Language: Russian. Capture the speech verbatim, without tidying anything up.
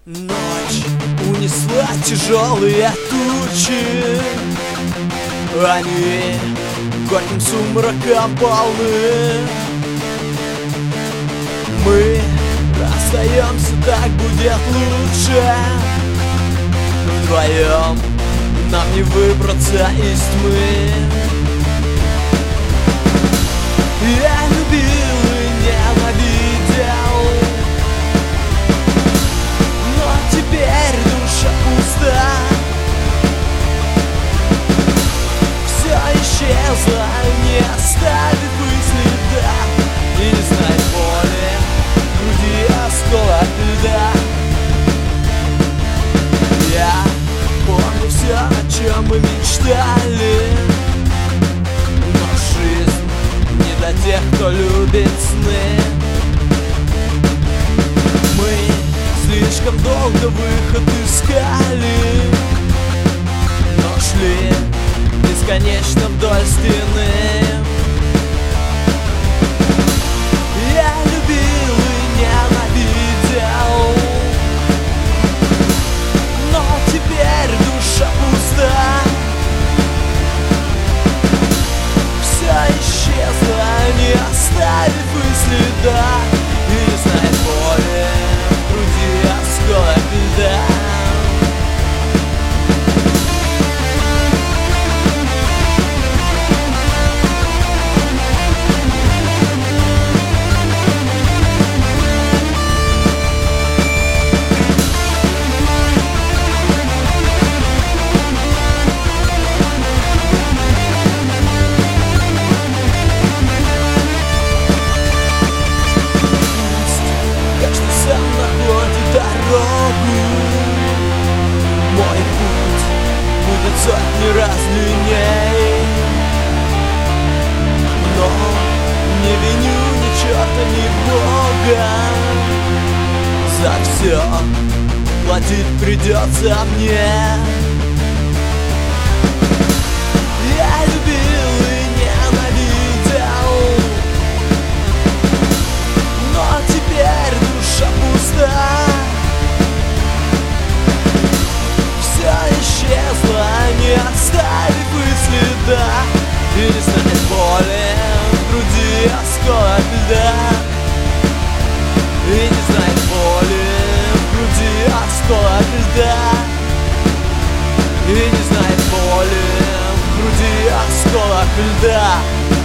Ночь унесла тяжелые тучи, они горьким сумраком полны. Мы расстаемся, так будет лучше. Вдвоем нам не выбраться из тьмы. Я любил и ненавидел, но теперь душа пуста. Все исчезло, не оставив и следа. И не знает боли, в груди осколок льда. Я помню все, о чем мы мечтали, но жизнь не для тех, кто любит сны. Мы слишком долго выход искали, но шли бесконечно вдоль стены. Я любил и ненавидел, но теперь душа пуста. Все исчезло, не оставив и следа. И не знает боли, в груди осколок льда. Мой путь будет сотни раз длинней, но не виню ни черта, ни Бога. За все платить придется мне. Я любил и ненавидел, но теперь душа пуста. Исчезла, не оставив и следа. И не знает боли, в груди осколок льда. И не знает боли, в груди осколок льда. И не знает боли, в груди осколок льда.